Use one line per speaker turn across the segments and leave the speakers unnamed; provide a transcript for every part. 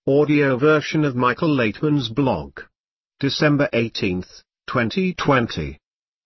Audio version of Michael Laitman's blog. December 18, 2020.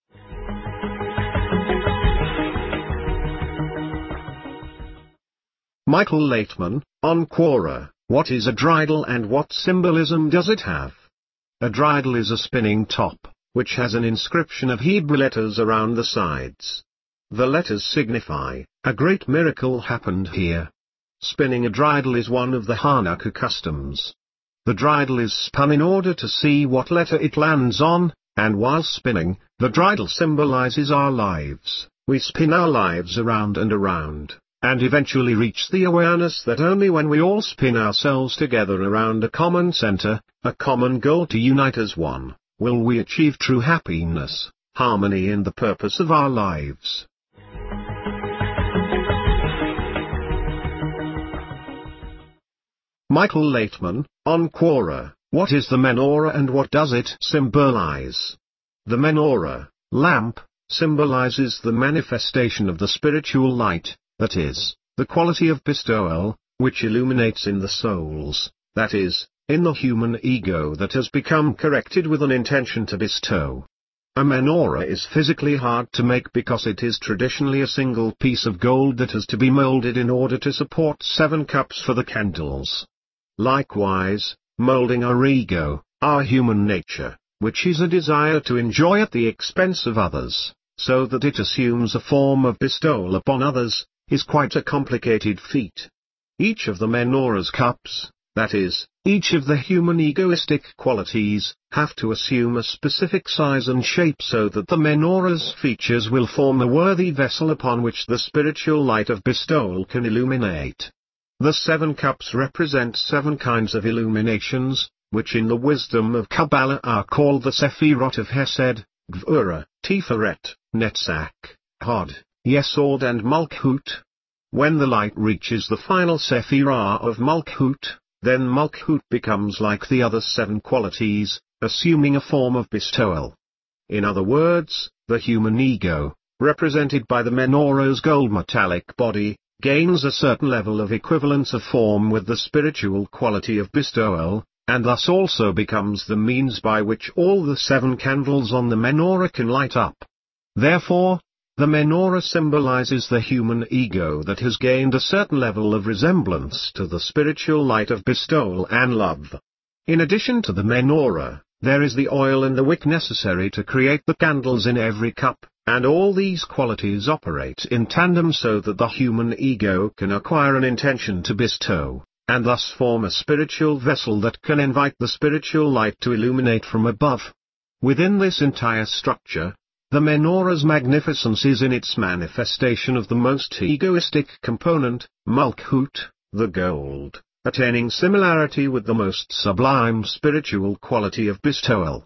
Michael Laitman, on Quora, what is a dreidel and what symbolism does it have? A dreidel is a spinning top, which has an inscription of Hebrew letters around the sides. The letters signify, a great miracle happened here. Spinning a dreidel is one of the Hanukkah customs. The dreidel is spun in order to see what letter it lands on, and while spinning, the dreidel symbolizes our lives. We spin our lives around and around, and eventually reach the awareness that only when we all spin ourselves together around a common center, a common goal to unite as one, will we achieve true happiness, harmony in the purpose of our lives. Michael Laitman, on Quora, what is the menorah and what does it symbolize? The menorah, lamp, symbolizes the manifestation of the spiritual light, that is, the quality of bestowal, which illuminates in the souls, that is, in the human ego that has become corrected with an intention to bestow. A menorah is physically hard to make because it is traditionally a single piece of gold that has to be molded in order to support 7 cups for the candles. Likewise, molding our ego, our human nature, which is a desire to enjoy at the expense of others, so that it assumes a form of bestowal upon others, is quite a complicated feat. Each of the menorah's cups, that is, each of the human egoistic qualities, have to assume a specific size and shape so that the menorah's features will form the worthy vessel upon which the spiritual light of bestowal can illuminate. The 7 cups represent 7 kinds of illuminations, which in the wisdom of Kabbalah are called the Sephirot of Hesed, Gvura, Tiferet, Netzach, Hod, Yesod and Malchut. When the light reaches the final Sephirah of Malchut, then Malchut becomes like the other 7 qualities, assuming a form of bestowal. In other words, the human ego, represented by the menorah's gold metallic body, gains a certain level of equivalence of form with the spiritual quality of bestowal, and thus also becomes the means by which all the 7 candles on the menorah can light up. Therefore, the menorah symbolizes the human ego that has gained a certain level of resemblance to the spiritual light of bestowal and love. In addition to the menorah, there is the oil and the wick necessary to create the candles in every cup, and all these qualities operate in tandem so that the human ego can acquire an intention to bestow, and thus form a spiritual vessel that can invite the spiritual light to illuminate from above. Within this entire structure, the menorah's magnificence is in its manifestation of the most egoistic component, Malchut, the gold, attaining similarity with the most sublime spiritual quality of bestowal.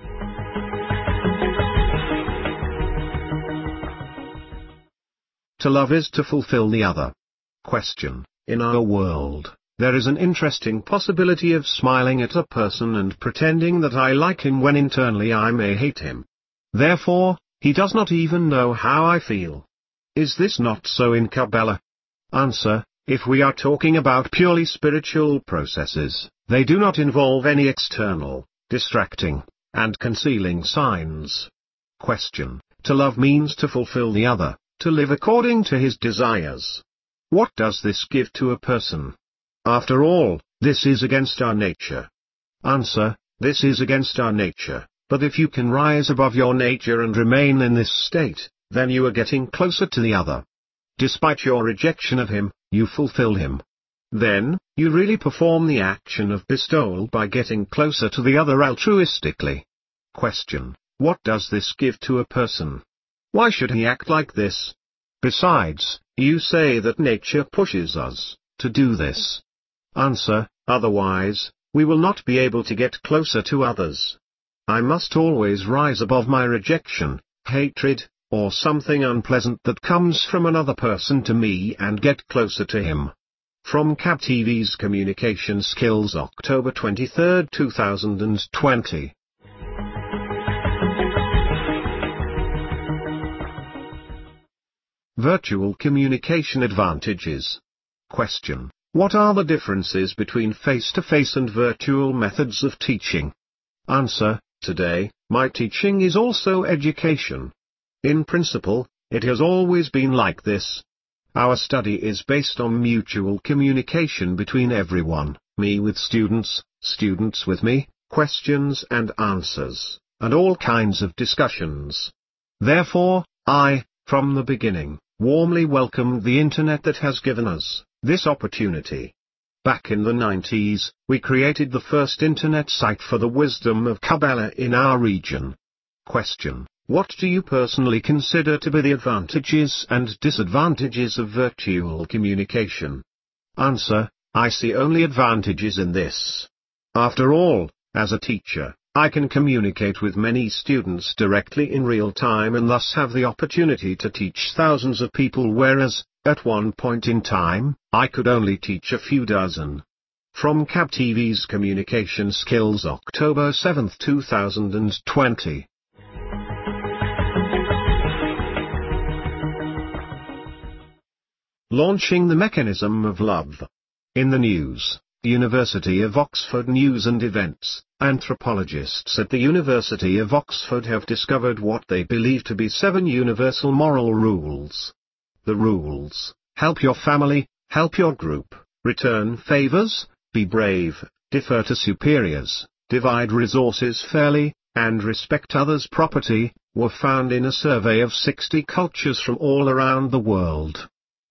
To love is to fulfill the other. Question: in our world, there is an interesting possibility of smiling at a person and pretending that I like him when internally I may hate him. Therefore, he does not even know how I feel. Is this not so in Kabbalah? Answer: if we are talking about purely spiritual processes, they do not involve any external, distracting, and concealing signs. Question: to love means to fulfill the other, to live according to his desires. What does this give to a person? After all, this is against our nature. Answer: this is against our nature, but if you can rise above your nature and remain in this state, then you are getting closer to the other. Despite your rejection of him, you fulfill him. Then, you really perform the action of bestowal by getting closer to the other altruistically. Question: what does this give to a person? Why should he act like this? Besides, you say that nature pushes us to do this. Answer: otherwise, we will not be able to get closer to others. I must always rise above my rejection, hatred, or something unpleasant that comes from another person to me and get closer to him. From KAB TV's Communication Skills, October 23, 2020. Virtual communication advantages. Question: What are the differences between face-to-face and virtual methods of teaching? Answer: today, my teaching is also education. In principle, it has always been like this. Our study is based on mutual communication between everyone, me with students, students with me, questions and answers, and all kinds of discussions. Therefore, I, from the beginning, warmly welcomed the internet that has given us this opportunity. Back in the 90s, we created the first internet site for the wisdom of Kabbalah in our region. Question: what do you personally consider to be the advantages and disadvantages of virtual communication? Answer: I see only advantages in this. After all, as a teacher, I can communicate with many students directly in real time and thus have the opportunity to teach thousands of people, whereas, at one point in time, I could only teach a few dozen. From KAB TV's Communication Skills, October 7, 2020. Launching the mechanism of love. In the news, University of Oxford News and Events, anthropologists at the University of Oxford have discovered what they believe to be 7 universal moral rules. The rules: help your family, help your group, return favors, be brave, defer to superiors, divide resources fairly, and respect others' property, were found in a survey of 60 cultures from all around the world.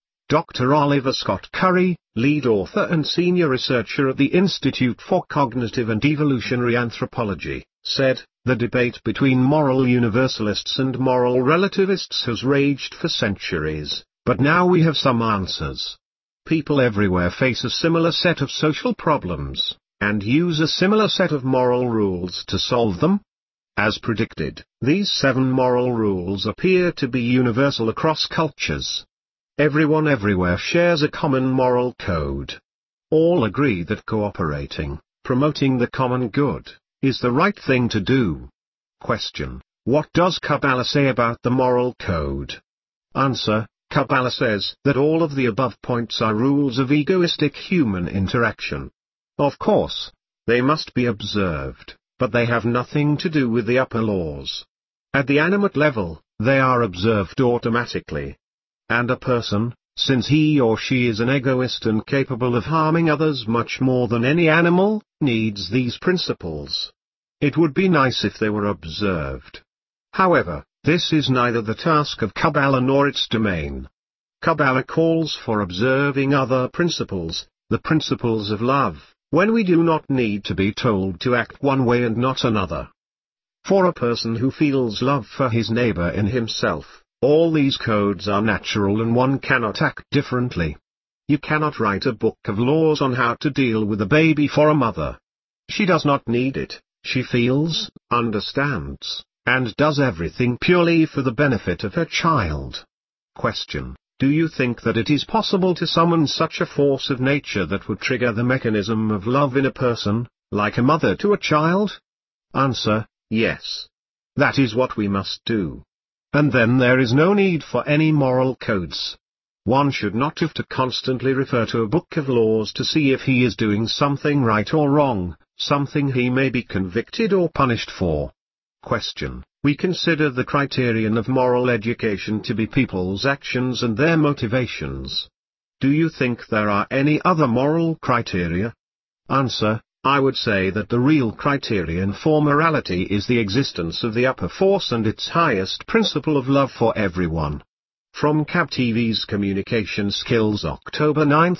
Dr. Oliver Scott Curry, lead author and senior researcher at the Institute for Cognitive and Evolutionary Anthropology, said, "The debate between moral universalists and moral relativists has raged for centuries, but now we have some answers. People everywhere face a similar set of social problems, and use a similar set of moral rules to solve them." As predicted, these 7 moral rules appear to be universal across cultures. Everyone everywhere shares a common moral code. All agree that cooperating, promoting the common good, is the right thing to do. Question: what does Kabbalah say about the moral code? Answer: Kabbalah says that all of the above points are rules of egoistic human interaction. Of course, they must be observed, but they have nothing to do with the upper laws. At the animate level, they are observed automatically. And a person, since he or she is an egoist and capable of harming others much more than any animal, needs these principles. It would be nice if they were observed. However, this is neither the task of Kabbalah nor its domain. Kabbalah calls for observing other principles, the principles of love, when we do not need to be told to act one way and not another. For a person who feels love for his neighbor in himself, all these codes are natural and one cannot act differently. You cannot write a book of laws on how to deal with a baby for a mother. She does not need it, she feels, understands, and does everything purely for the benefit of her child. Question: do you think that it is possible to summon such a force of nature that would trigger the mechanism of love in a person, like a mother to a child? Answer: yes. That is what we must do. And then there is no need for any moral codes. One should not have to constantly refer to a book of laws to see if he is doing something right or wrong, something he may be convicted or punished for. Question: we consider the criterion of moral education to be people's actions and their motivations. Do you think there are any other moral criteria? Answer: I would say that the real criterion for morality is the existence of the upper force and its highest principle of love for everyone. From KAB TV's Communication Skills, October 9,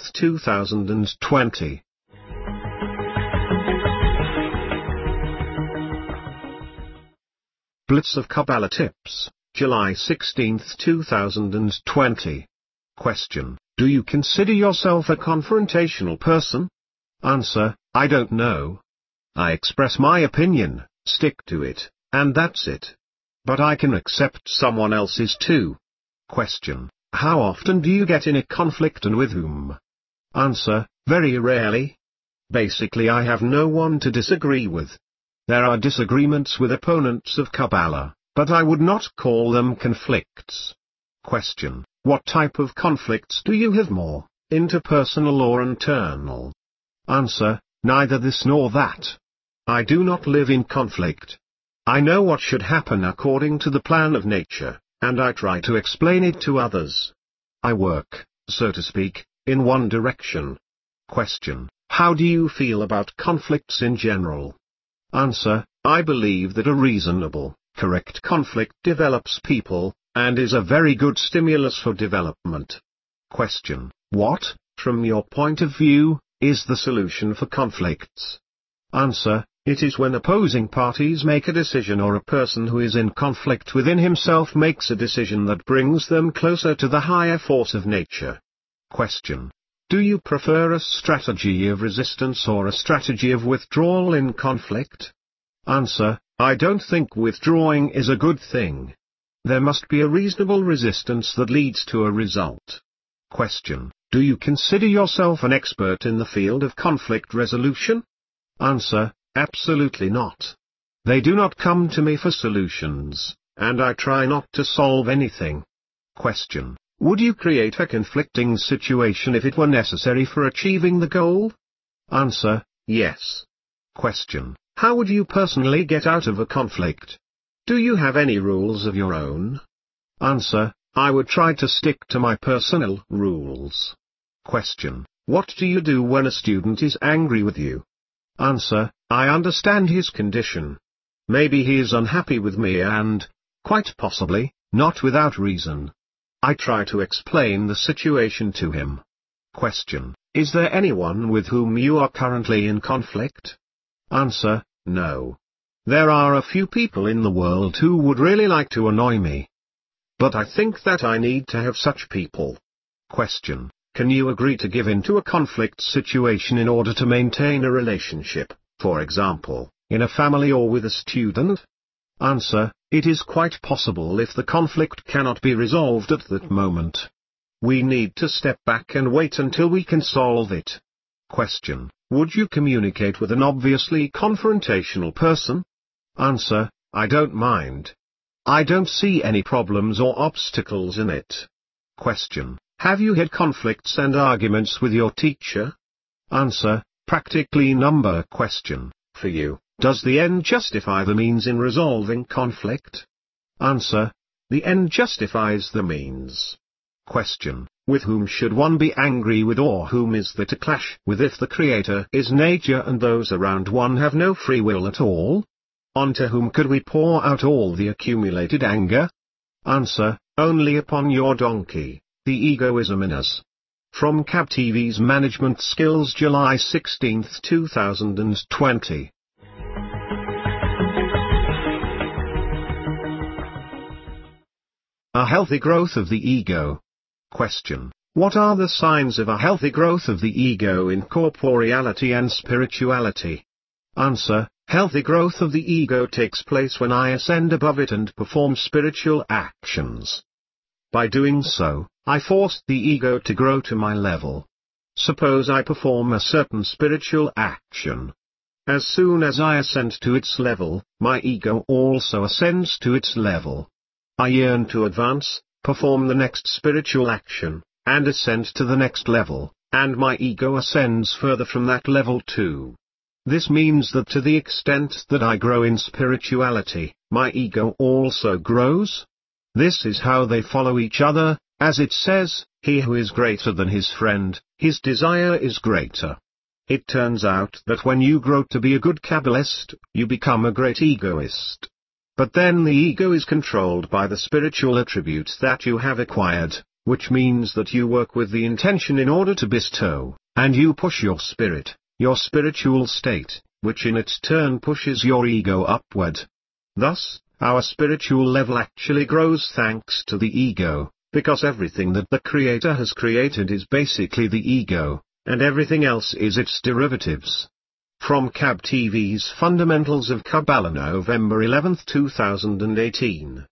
2020. Blitz of Kabbalah Tips, July 16, 2020. Question: do you consider yourself a confrontational person? Answer: I don't know. I express my opinion, stick to it, and that's it. But I can accept someone else's too. Question: how often do you get in a conflict and with whom? Answer: very rarely. Basically, I have no one to disagree with. There are disagreements with opponents of Kabbalah, but I would not call them conflicts. Question: what type of conflicts do you have more, interpersonal or internal? Answer: neither this nor that. I do not live in conflict. I know what should happen according to the plan of nature, and I try to explain it to others. I work, so to speak, in one direction. Question: how do you feel about conflicts in general? Answer: I believe that a reasonable, correct conflict develops people, and is a very good stimulus for development. Question: what, from your point of view, is the solution for conflicts? Answer: it is when opposing parties make a decision, or a person who is in conflict within himself makes a decision that brings them closer to the higher force of nature. Question: do you prefer a strategy of resistance or a strategy of withdrawal in conflict? Answer: I don't think withdrawing is a good thing. There must be a reasonable resistance that leads to a result. Question: do you consider yourself an expert in the field of conflict resolution? Answer: absolutely not. They do not come to me for solutions, and I try not to solve anything. Question: would you create a conflicting situation if it were necessary for achieving the goal? Answer: yes. Question: how would you personally get out of a conflict? Do you have any rules of your own? Answer: I would try to stick to my personal rules. Question: what do you do when a student is angry with you? Answer: I understand his condition. Maybe he is unhappy with me and, quite possibly, not without reason. I try to explain the situation to him. Question: is there anyone with whom you are currently in conflict? Answer: no. There are a few people in the world who would really like to annoy me. But I think that I need to have such people. Question: can you agree to give in to a conflict situation in order to maintain a relationship, for example, in a family or with a student? Answer: it is quite possible if the conflict cannot be resolved at that moment. We need to step back and wait until we can solve it. Question: would you communicate with an obviously confrontational person? Answer: I don't mind. I don't see any problems or obstacles in it. Question: have you had conflicts and arguments with your teacher? Answer: practically number. Question: for you, does the end justify the means in resolving conflict? Answer: the end justifies the means. Question: with whom should one be angry with, or whom is there to clash with if the creator is nature and those around one have no free will at all? Onto whom could we pour out all the accumulated anger? Answer: only upon your donkey, the egoism in us. From CAB TV's Management Skills, July 16, 2020. A healthy growth of the ego. Question: what are the signs of a healthy growth of the ego in corporeality and spirituality? Answer: healthy growth of the ego takes place when I ascend above it and perform spiritual actions. By doing so, I force the ego to grow to my level. Suppose I perform a certain spiritual action. As soon as I ascend to its level, my ego also ascends to its level. I yearn to advance, perform the next spiritual action, and ascend to the next level, and my ego ascends further from that level too. This means that to the extent that I grow in spirituality, my ego also grows. This is how they follow each other, as it says, he who is greater than his friend, his desire is greater. It turns out that when you grow to be a good Kabbalist, you become a great egoist. But then the ego is controlled by the spiritual attributes that you have acquired, which means that you work with the intention in order to bestow, and you push your spirit, your spiritual state, which in its turn pushes your ego upward. Thus, our spiritual level actually grows thanks to the ego, because everything that the Creator has created is basically the ego, and everything else is its derivatives. From CAB TV's Fundamentals of Kabbalah, November 11, 2018.